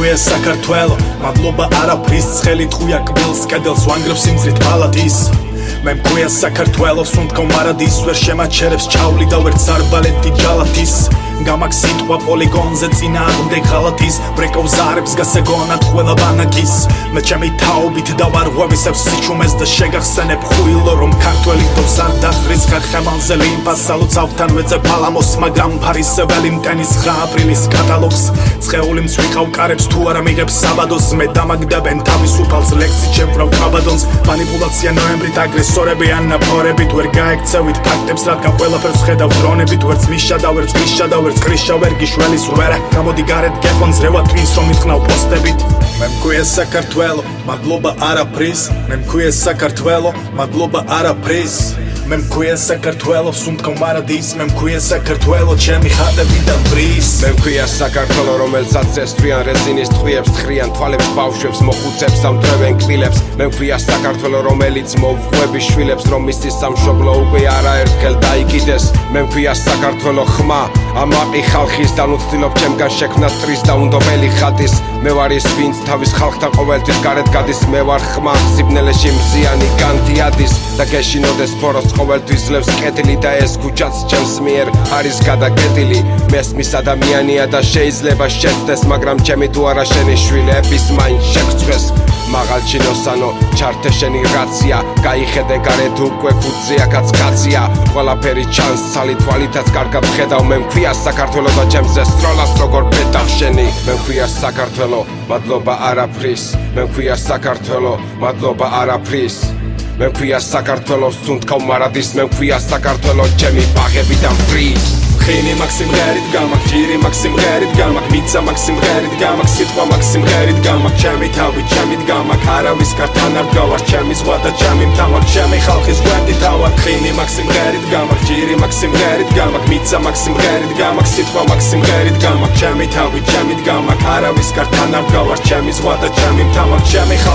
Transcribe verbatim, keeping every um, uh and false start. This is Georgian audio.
მემკვია საქართველო, მადლობა არაფრის, ცხელი ტყუია კბილს, კედელს ვანგრევს სიმძრით ბალადის. მემკვია საქართველო, სუნთქავ მარადის, ვერ შემაჩერებს ჩავლი და ვერც არბალეტი ჯალათის. გამაკ სიტყვა პოლიგონზე წინააღმდეგ ღალატის, ბრეკავს ზარებს გასაგონად ყველა ბანაკის. მე ჩემი თაობით დავარღვევისებ სიჩუმეს და შეგახსენებ ხუილო, რომ ქართველი დობს არ დახვრის ხახემალზე ლიმფას, სალოცავთან ვეძებ ალამოს, მაგრამ ფარისეველი მტენის ცხრა აპრილის კატალოგს. ცხეულიმს ვიყავ კარებს თუ არა მიღებს საბადოს, მე დამაგდებენ თავისუფალს ლექსით შემფრავ კაბადონს. მანიპულაცია ნოემბრით, აგრესორები ან ნაფორებით, ვერ გაექცევით ფაქტებს, რადგან ყველაფერს ხედავ დრონებით, ვერც მიშა და ვერც გიშა და ვერც კრიშა ვერ გიშველის ვერა, გამოდი გარეთ გეყონ ზრევა twins რომ იტყნავ პოსტებით. მე მქვია საქართველო, მადლობა არაფრის, მე მქვია საქართველო, მადლობა არაფრის. მე მქვია საქართველო, სუნთქავ მარადის, მე მქვია საქართველო, ჩემი ხატებიდან ბრის. მე მქვია საქართველო, რომელსაც წესწვიან რეზინის ტყვიებს, თხრიან თვალებს ბავშვებს, მოხუცებს, ამტვრევენ კბილებს. მე მქვია საქართველო, რომელიც მოვყვები შვილებს, რომ მისის სამშობლო უკვე არაერთხელ დაიკიდეს. მე მქვია საქართველო, ხმა ამაყი ხალხის, და ვცდილობ ჩემგან შექმნას ტრის და უნდობელი ხატის. მე ვარ ის, ვინც თავის ხალხთან ყოველთვის გარეთ გადის, მე ვარ ხმა სიბნელეში მზიანი განთიადის და გეშინოდეს ფოროს ყოველთვის ძლევს კეთილი და ეს ქუჩაც ჩემს მიერ არის გადაკეტილი. მესმის ადამიანია და შეიძლება შეცდეს, მაგრამ ჩემი თუ არა შენი შვილების მაინც შეგწყვეს. მაღალ ჩინოსანო, ჩართე შენი რაცია, გაიხედე გარეთ უკვე ქუძზე აქაც კაცია. ყველაფერი ჩანს ცალი თვალითაც კარგად ხედავ, მე მქვია საქართველო და ჩემზე სტროლას როგორ პეტავ შენი. მე მქვია საქართველო, მადლობა არაფრის, მე მქვია საქართველო, მადლობა არაფრის. მე მქვია საქართველო, სუნთქავ მარადის, მე მქვია საქართველო, ჩემი ბაღებიდან ფრის. ხინი მაქსიმღერით გამაკ, ჭირი მაქსიმღერით გამაკ, მიცა მაქსიმღერით გამაკ, სიტყვა მაქსიმღერით გამაკ, ჩემი თავი ჩემით გამაკ, არავის კართან არ გავარ, ჩემი ზღვა და ჩემი მთავარ, ჩემი ხალხის გვერდი თავარ. ხინი მაქსიმღერით გამაკ, ჭირი მაქსიმღერით გამაკ, მიცა მაქსიმღერით გამაკ, სიტყვა მაქსიმღერით გამაკ, ჩემი თავი ჩემით გამაკ, არავის კართან არ გავარ, ჩემი ზღვა და ჩემი მთავარ, ჩემი